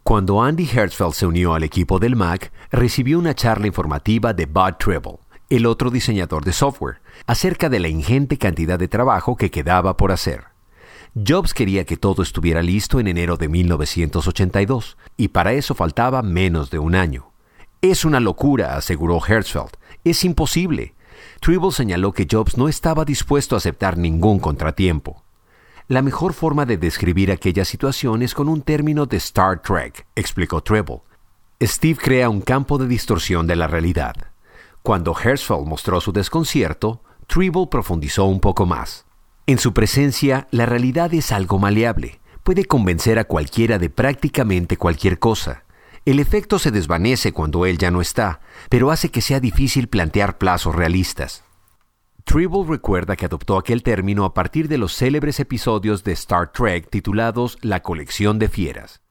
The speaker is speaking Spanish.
Cuando Andy Hertzfeld se unió al equipo del Mac, recibió una charla informativa de Bud Tribble, el otro diseñador de software, acerca de la ingente cantidad de trabajo que quedaba por hacer. Jobs quería que todo estuviera listo en enero de 1982, y para eso faltaba menos de un año. «Es una locura», aseguró Hertzfeld. «Es imposible». Tribble señaló que Jobs no estaba dispuesto a aceptar ningún contratiempo. La mejor forma de describir aquella situación es con un término de Star Trek, explicó Tribble. Steve crea un campo de distorsión de la realidad. Cuando Hertzfeld mostró su desconcierto, Tribble profundizó un poco más. En su presencia, la realidad es algo maleable. Puede convencer a cualquiera de prácticamente cualquier cosa. El efecto se desvanece cuando él ya no está, pero hace que sea difícil plantear plazos realistas. Tribble recuerda que adoptó aquel término a partir de los célebres episodios de Star Trek titulados La colección de fieras.